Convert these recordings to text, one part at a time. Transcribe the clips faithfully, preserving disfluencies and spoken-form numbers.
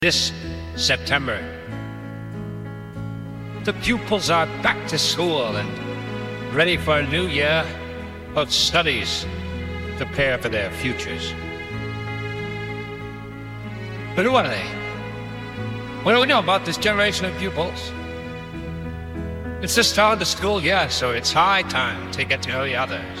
This September, the pupils are back to school and ready for a new year of studies to prepare for their futures. But who are they? What do we know about this generation of pupils? It's the start of the school year, so it's high time to get to know the others.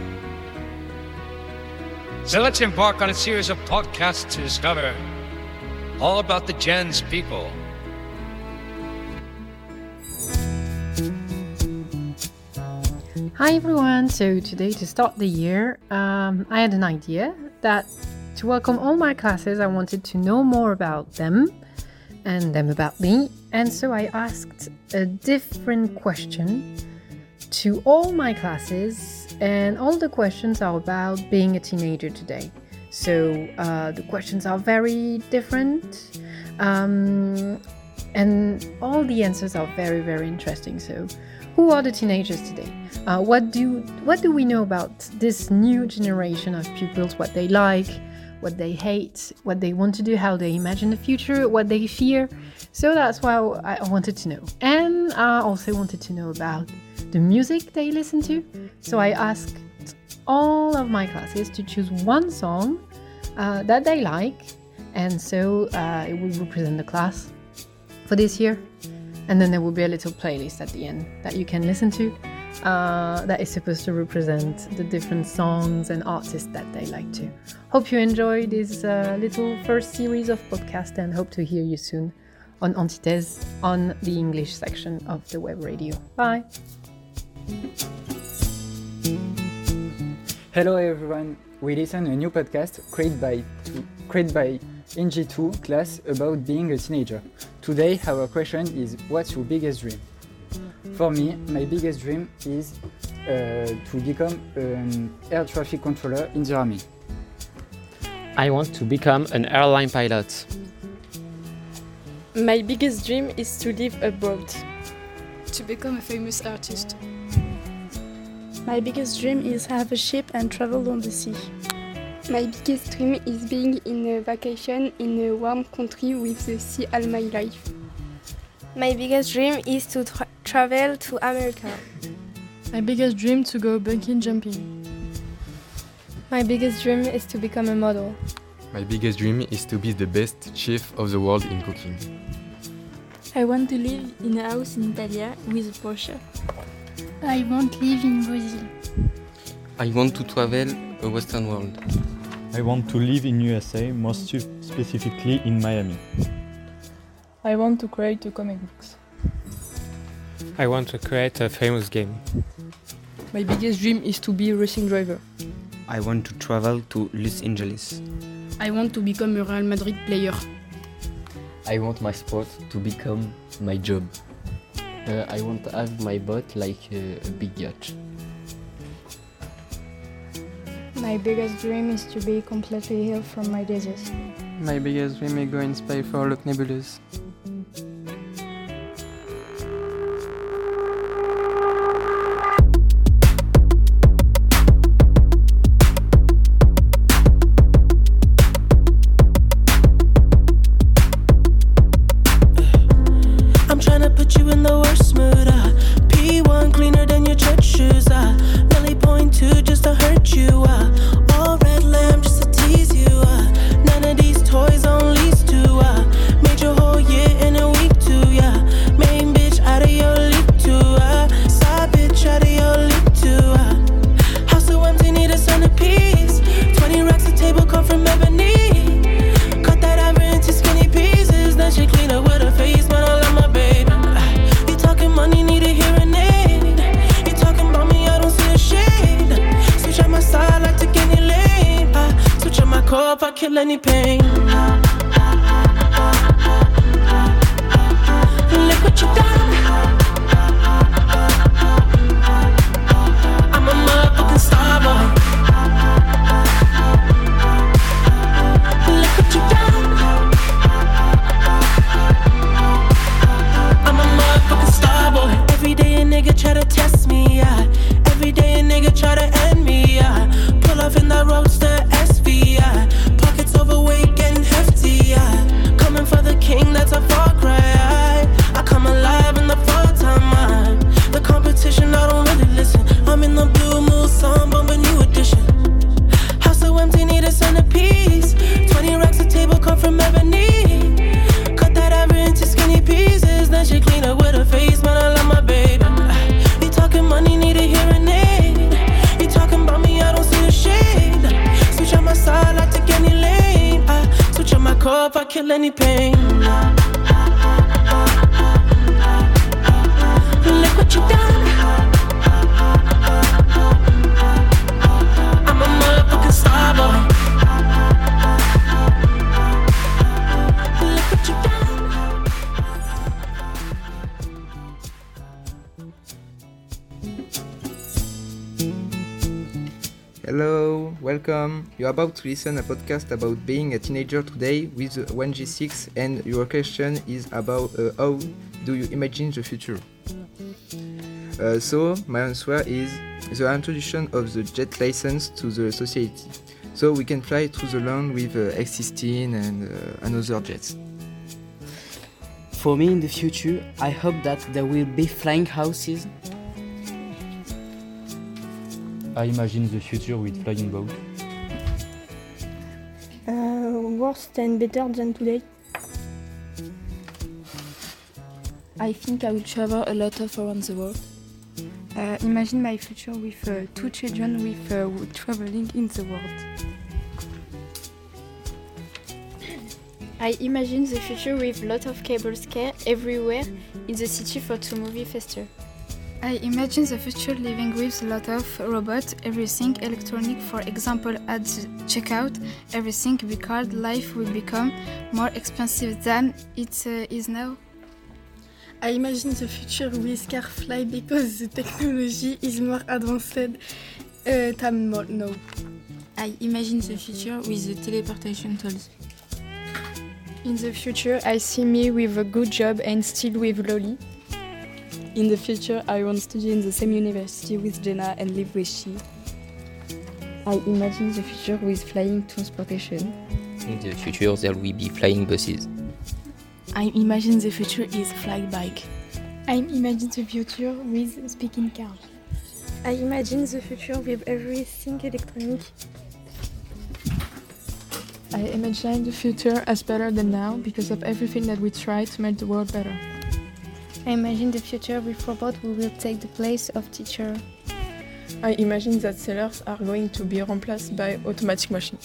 So let's embark on a series of podcasts to discover all about the Gen's people. Hi everyone, so today to start the year, um, I had an idea that to welcome all my classes I wanted to know more about them and them about me, and so I asked a different question to all my classes, and all the questions are about being a teenager today. So uh, the questions are very different, um, and all the answers are very, very interesting. So, who are the teenagers today? Uh, what do what do we know about this new generation of pupils? What they like, what they hate, what they want to do, how they imagine the future, what they fear. So that's what I wanted to know, and I also wanted to know about the music they listen to. So I asked all of my classes to choose one song uh, that they like, and so uh, it will represent the class for this year, and then there will be a little playlist at the end that you can listen to uh, that is supposed to represent the different songs and artists that they like to. Hope you enjoy this uh, little first series of podcasts, and hope to hear you soon on Antithèse on the English section of the web radio. Bye! Hello everyone, we listen a new podcast created by two, created by N G two class about being a teenager. Today our question is, what's your biggest dream? For me, my biggest dream is uh, to become an air traffic controller in the army. I want to become an airline pilot. My biggest dream is to live abroad. To become a famous artist. My biggest dream is have a ship and travel on the sea. My biggest dream is being in a vacation in a warm country with the sea all my life. My biggest dream is to tra- travel to America. My biggest dream to go bungee jumping. My biggest dream is to become a model. My biggest dream is to be the best chef of the world in cooking. I want to live in a house in Italy with a Porsche. I want to live in Brazil. I want to travel a Western world. I want to live in U S A, most specifically in Miami. I want to create a comic books. I want to create a famous game. My biggest dream is to be a racing driver. I want to travel to Los Angeles. I want to become a Real Madrid player. I want my sport to become my job. Uh, I want to have my boat like a, a big yacht. My biggest dream is to be completely healed from my disease. My biggest dream is go in space for look nebulous. Toys on lease to uh, made your whole year if I kill any pain. Look what you done. I'm a motherfucking star boy. Look what you done. Hello, welcome. You're about to listen a podcast about being a teenager today with one G six, and your question is about uh, how do you imagine the future? Uh, so my answer is the introduction of the jet license to the society, so we can fly through the land with uh, X sixteen and uh, another jets. For me in the future, I hope that there will be flying houses. I imagine the future with flying boats. Uh, worse and better than today. I think I will travel a lot of around the world. Uh, imagine my future with uh, two children with uh, traveling in the world. I imagine the future with lot of cable car everywhere in the city for to movie faster. I imagine the future living with a lot of robots, everything electronic, for example at the checkout, everything because life will become more expensive than it uh, is now. I imagine the future with car fly because the technology is more advanced uh, than now. I imagine the future with the teleportation tools. In the future, I see me with a good job and still with Loli. In the future, I want to study in the same university with Jenna and live with she. I imagine the future with flying transportation. In the future, there will be flying buses. I imagine the future is fly bike. I imagine the future with speaking car. I imagine the future with everything electronic. I imagine the future as better than now because of everything that we try to make the world better. I imagine the future with robots who will take the place of teacher. I imagine that sellers are going to be replaced by automatic machines.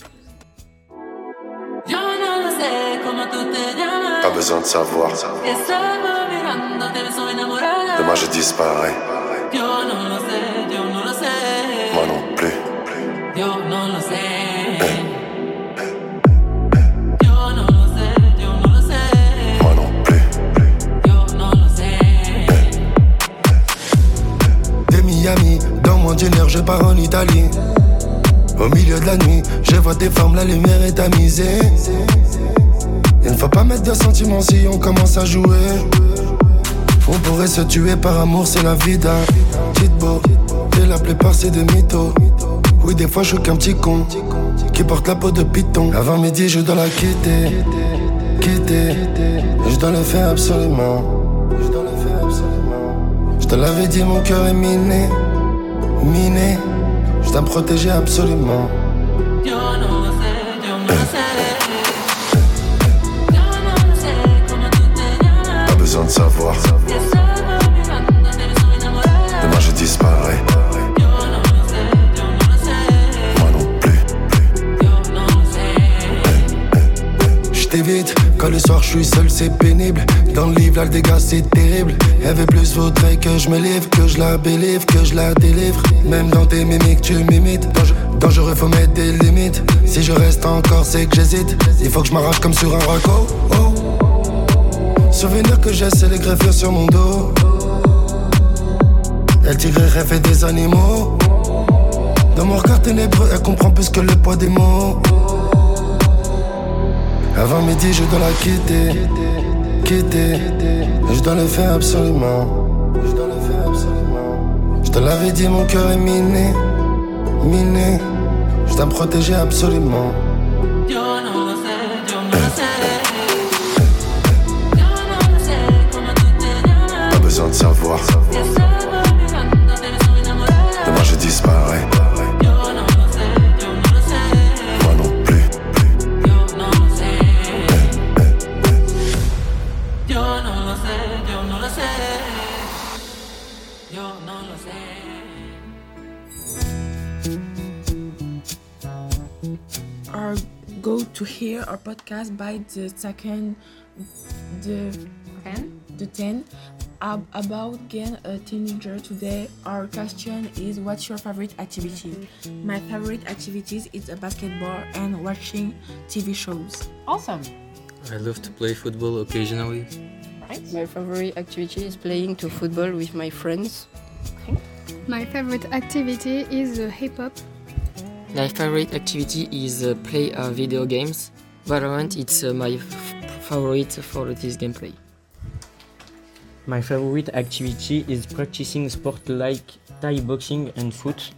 Pas besoin de savoir. Demain je disparais. Moi non plus. Hey. Miami, dans mon dîner, je pars en Italie. Au milieu de la nuit, je vois tes formes, la lumière est tamisée. Il ne faut pas mettre de sentiments si on commence à jouer. On pourrait se tuer par amour, c'est la vida. Petite beau, et la plupart c'est des mythos. Oui, des fois je suis qu'un petit con qui porte la peau de python. Avant midi, je dois la quitter, quitter. Et je dois le faire absolument. Je te l'avais dit, mon cœur est miné, miné. Je dois me protéger absolument. Pas besoin de savoir. Demain je disparais. Moi non plus. Je t'évite. Quand le soir je suis seul c'est pénible. Dans le livre là le dégât c'est terrible. Elle veut plus vaudrait que je me livre, que je la bélivre, que je la délivre. Même dans tes mimiques tu m'imites. Dangereux faut mettre des limites. Si je reste encore c'est que j'hésite. Il faut que je m'arrache comme sur un raco. Oh. Souvenir que j'ai c'est les greffures sur mon dos. Elle tigrerait fait des animaux. Dans mon regard ténébreux elle comprend plus que le poids des mots. Avant midi je dois la quitter, quitter. Et je dois le faire absolument. Je te l'avais dit, mon cœur est miné, miné. Je dois me protéger absolument. Pas besoin de savoir. Demain je disparais. to hear our podcast by the second, the ten, the ten, ab- about being a teenager today. Our question is, what's your favorite activity? My favorite activities is a basketball and watching T V shows. Awesome. I love to play football occasionally. Right. My favorite activity is playing to football with my friends. Okay. My favorite activity is uh, hip hop. My favorite activity is uh, play uh, video games. Valorant, it's uh, my f- favorite for this gameplay. My favorite activity is practicing sport like Thai boxing and foot.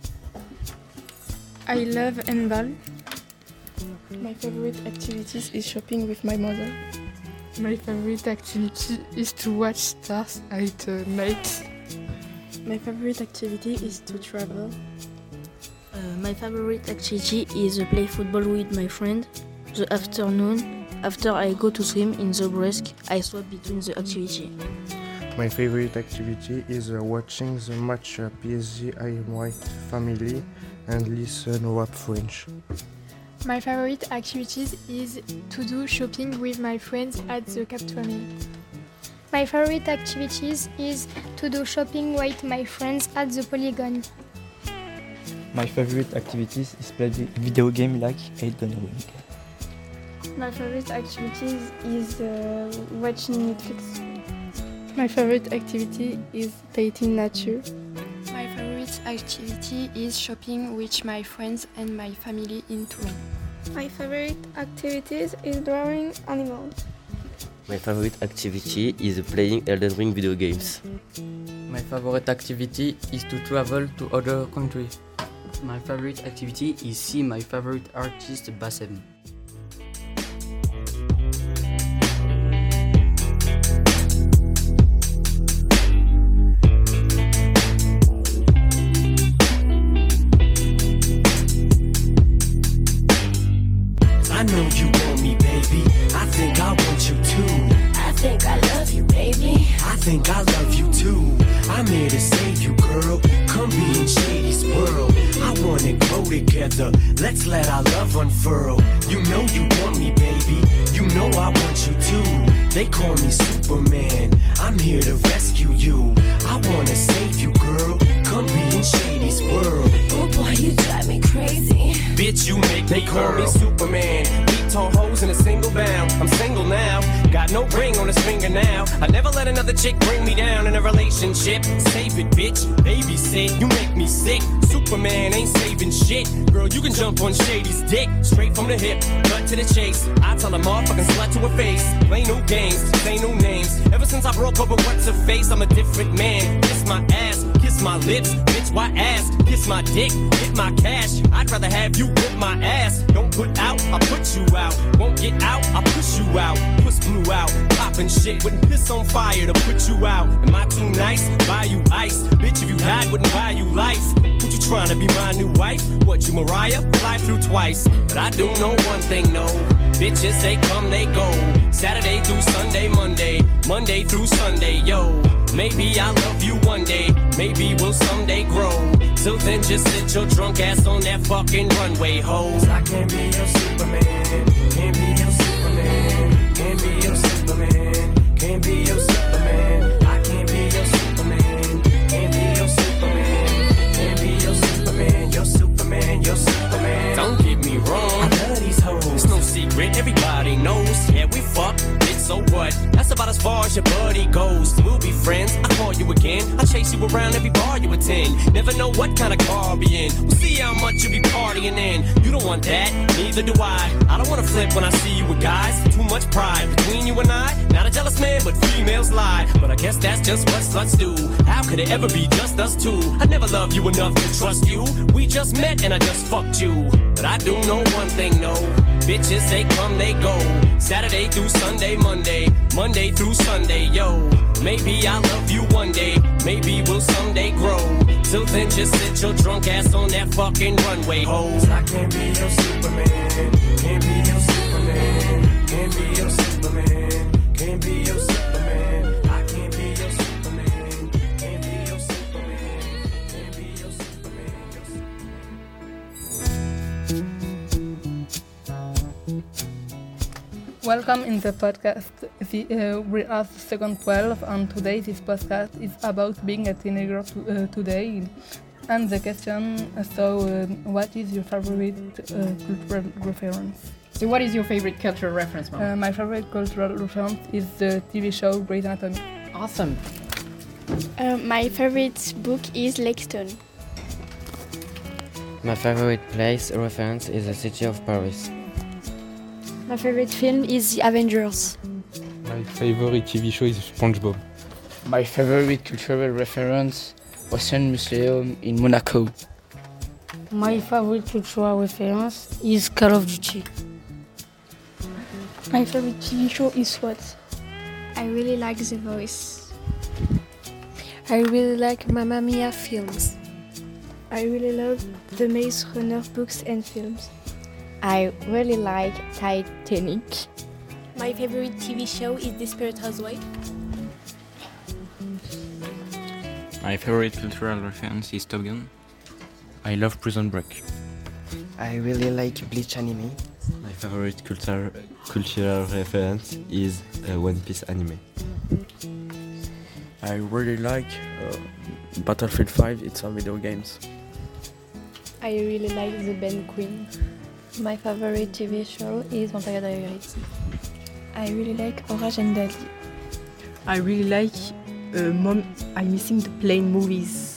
I love handball. My favorite activities is shopping with my mother. My favorite activity is to watch stars at uh, night. My favorite activity is to travel. Uh, my favorite activity is to play football with my friend. The afternoon, after I go to swim in the break, I swap between the activity. My favorite activity is uh, watching the match uh, P S G I M White family and listen rap French. My favorite activities is to do shopping with my friends at the Cap Tuamini. My favorite activities is to do shopping with my friends at the Polygon. My favorite activities is play video game like Elden Ring. My favorite activities is uh, watching Netflix. My favorite activity is dating nature. My favorite activity is shopping with my friends and my family in Toulon. My favorite activities is drawing animals. My favorite activity is playing Elden Ring video games. My favorite activity is to travel to other countries. My favorite activity is see my favorite artist Bassem. I know you want me, baby. I think I want you too. I think I love you, baby. I think I love you too. I'm here to save you, girl. Come be in Shady's world. I wanna grow together. Let's let our love unfurl. You know you want me, baby. You know I want you too. They call me Superman. I'm here to rescue you. I wanna save you, girl. Come be in Shady's world. Oh boy, you drive me crazy. Bitch, you make they me call girl. Me Superman. Beat tall hoes in a single bound. I'm single now. Got no ring on his finger now. I never let another chick bring me down in a relationship. Save it, bitch. Babysit. You make me sick. Superman ain't saving shit. Girl, you can jump on Shady's dick. Straight from the hip, cut to the chase. I tell a motherfucking slut to her face. Play no games, say no names. Ever since I broke up with what's her face, I'm a different man. Kiss my ass, kiss my lips. Bitch, why ass? Kiss my dick, hit my cash. I'd rather have you whip my ass. Don't put out, I put you out. Won't get out, I push you out. Puss blew out, poppin' shit. Wouldn't piss on fire to put you out. Am I too nice? Buy you ice. Bitch, if you died, wouldn't buy you life. Would you tryna be my new wife? What, you Mariah? Fly through twice. But I do know one thing, no. Bitches, they come, they go. Saturday through Sunday, Monday. Monday through Sunday, yo. Maybe I'll love you one day. Maybe we'll someday grow. Till then, just sit your drunk ass on that fucking runway, hoes. I can't be your Superman. Can't be your Superman. Can't be your Superman. Can't be your Superman. I can't be your Superman. Can't be your Superman. Can't be your Superman. Your Superman. Your Superman. Don't get me wrong. I love these hoes. It's no secret. Everybody knows. Yeah, we fuck. So what? That's about as far as your buddy goes. We'll be friends. I call you again. I chase you around every bar you attend. Never know what kind of car I'll be in. We'll see how much you be partying in. You don't want that, neither do I. I don't wanna flip when I see you with guys. Too much pride between you and I. Not a jealous man, but females lie. But I guess that's just what sluts do. How could it ever be just us two? I never loved you enough to trust you. We just met and I just fucked you. But I do know one thing, no. Bitches, they come, they go. Saturday through Sunday, Monday. Monday through Sunday, yo. Maybe I'll love you one day. Maybe we'll someday grow. Till then, just sit your drunk ass on that fucking runway, hoes. I can't be your Superman. Can't be your Superman. Can't be your Superman. Can't be your Superman. I can't be your Superman. Can't be your Superman. Can't be your Superman. Your Superman. Welcome in the podcast. The, uh, we are the second twelve, and today this podcast is about being a teenager to, uh, today. And the question, uh, so uh, what is your favorite uh, cultural reference? So what is your favorite cultural reference, Mom? Uh, my favorite cultural reference is the T V show Grey's Anatomy. Awesome. Uh, my favorite book is Lexington. My favorite place reference is the city of Paris. My favorite film is The Avengers. My favorite T V show is SpongeBob. My favorite cultural reference, Ocean Museum in Monaco. My favorite cultural reference is Call of Duty. My favorite T V show is SWAT. I really like The Voice. I really like Mamma Mia films. I really love the Maze Runner books and films. I really like Titanic. My favorite T V show is Desperate Housewives. My favorite cultural reference is Top Gun. I love Prison Break. I really like Bleach anime. My favorite cultural cultural reference is uh, One Piece anime. I really like uh, Battlefield five, it's a video games. I really like the band Queen. My favorite T V show is Vampire Diaries. I really like Orange and Daddy. I really like uh, Mom, I'm Missing the Plane movies.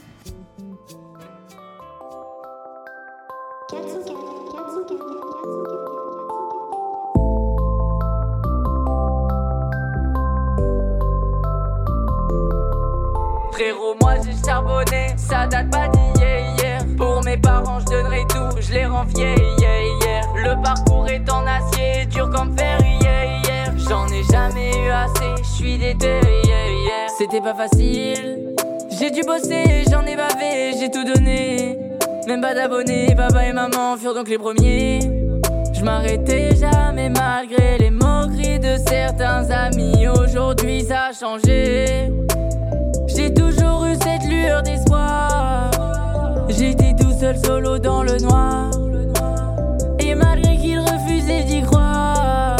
Frérot, moi j'ai charbonné, ça date pas d'hier, hier. Pour mes parents, je donnerai tout, je les rends fiers, yeah, yeah. Le parcours est en acier, dur comme fer, yeah, yeah. J'en ai jamais eu assez, je suis déter, yeah, yeah. C'était pas facile, j'ai dû bosser, j'en ai bavé, j'ai tout donné. Même pas d'abonnés, papa et maman furent donc les premiers. Je m'arrêtais jamais malgré les moqueries de certains amis. Aujourd'hui ça a changé. J'ai toujours eu cette lueur d'espoir. J'étais tout seul solo dans le noir. Et malgré qu'ils refusaient d'y croire.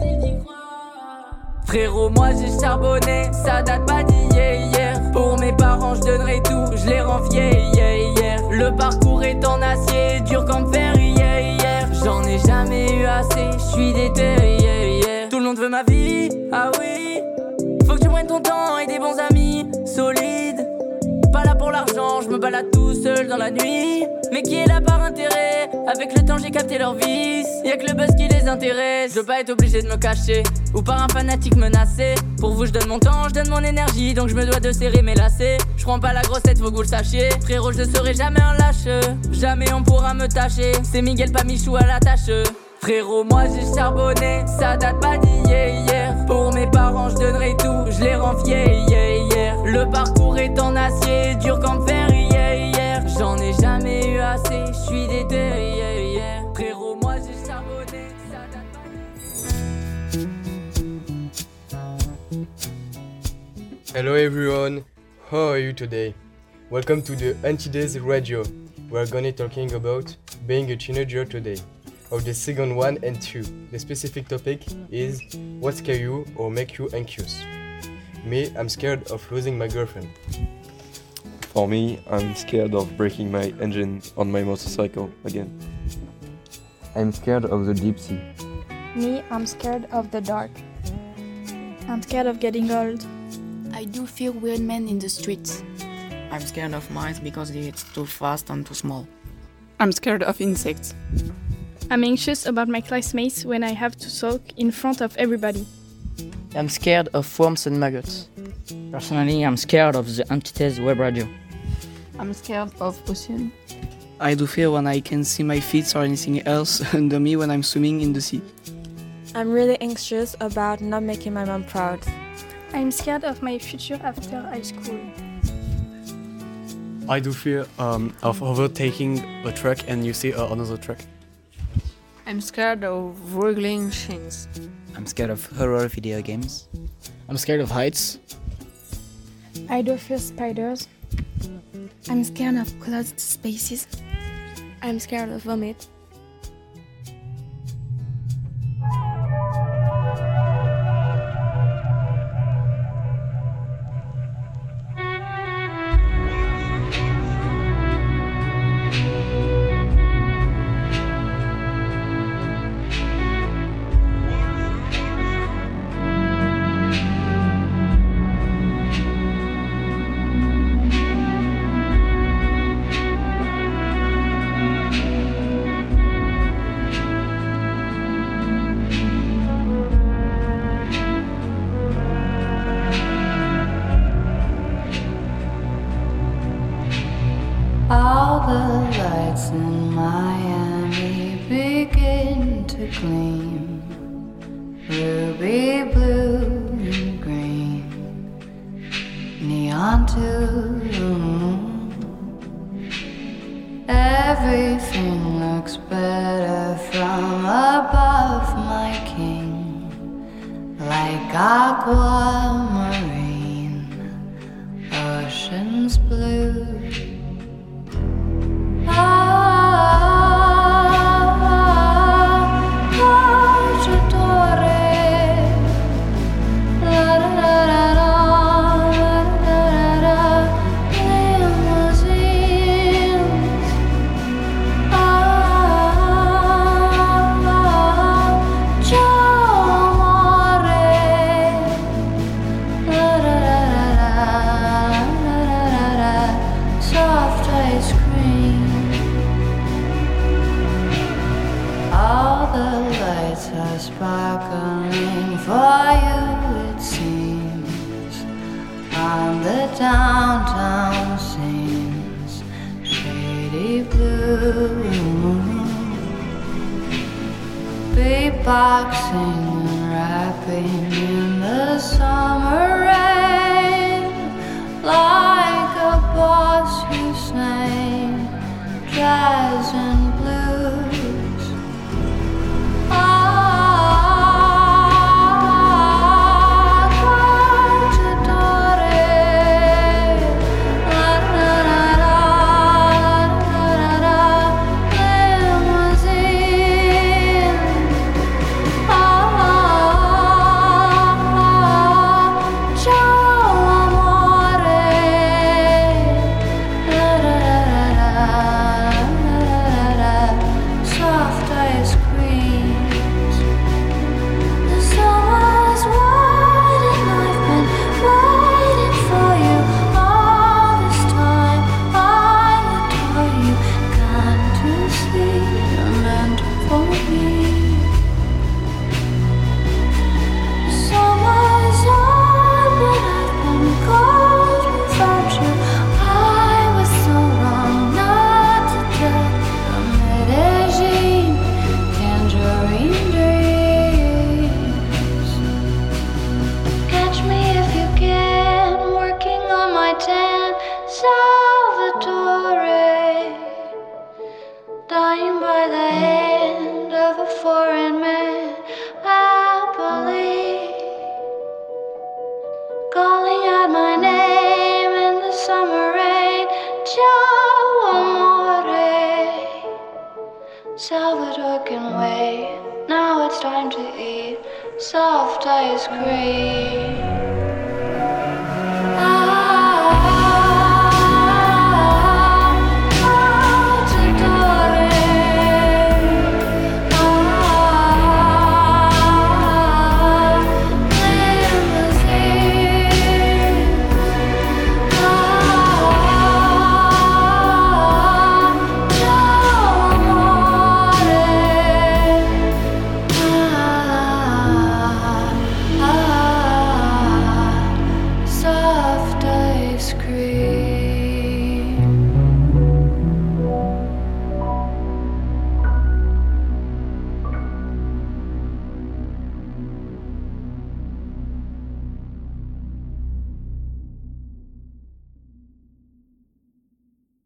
Frérot, moi j'ai charbonné, ça date pas d'hier, hier. Pour mes parents je donnerai tout, je les rends fiers, yeah, yeah. Le parcours est en acier, dur comme fer, yeah, yeah. J'en ai jamais eu assez, je suis déter, yeah, yeah. Tout le monde veut ma vie, ah oui. Faut que tu prennes ton temps et des bons amis solides. Pas là pour l'argent, je me balade tout seul dans la nuit. Mais qui est là par intérêt? Avec le temps j'ai capté leur vice. Y'a que le buzz qui les intéresse. Je veux pas être obligé de me cacher ou par un fanatique menacé. Pour vous je donne mon temps, je donne mon énergie. Donc je me dois de serrer mes lacets. Je prends pas la grossette, faut que vous le sachiez. Frérot, je serai jamais un lâche. Jamais on pourra me tâcher. C'est Miguel pas Michou à la tâche. Frérot, moi j'ai charbonné, ça date pas d'hier, hier. Pour mes parents je donnerai tout, je les rends fiers, yeah, yeah. Le parcours est en acier, dur comme fer, yeah, yeah. J'en ai jamais eu assez, je suis déter, yeah, yeah. Frérot, moi j'ai charbonné, ça date pas. Hello everyone, how are you today? Welcome to the Anti-Days Radio. We are gonna talking about being a teenager today. Of the second one and two. The specific topic is what scare you or make you anxious. Me, I'm scared of losing my girlfriend. For me, I'm scared of breaking my engine on my motorcycle again. I'm scared of the deep sea. Me, I'm scared of the dark. I'm scared of getting old. I do fear weird men in the streets. I'm scared of mice because it's too fast and too small. I'm scared of insects. I'm anxious about my classmates when I have to talk in front of everybody. I'm scared of worms and maggots. Personally, I'm scared of the Anti-Days web radio. I'm scared of ocean. I do fear when I can see my feet or anything else under me when I'm swimming in the sea. I'm really anxious about not making my mom proud. I'm scared of my future after high school. I do fear um, of overtaking a truck and you see uh, another truck. I'm scared of wriggling machines. I'm scared of horror video games. I'm scared of heights. I do fear spiders. I'm scared of closed spaces. I'm scared of vomit. lights in Miami begin to gleam, ruby blue and green, neon to the moon. Everything looks better from above, my king, like aquamarine, oceans blue. Sparkling for you, it seems, on the downtown scenes, shady blue, beatboxing and rapping in the summer rain, like a boss who sang jazz and blues. Salvador can wait, now it's time to eat soft ice cream.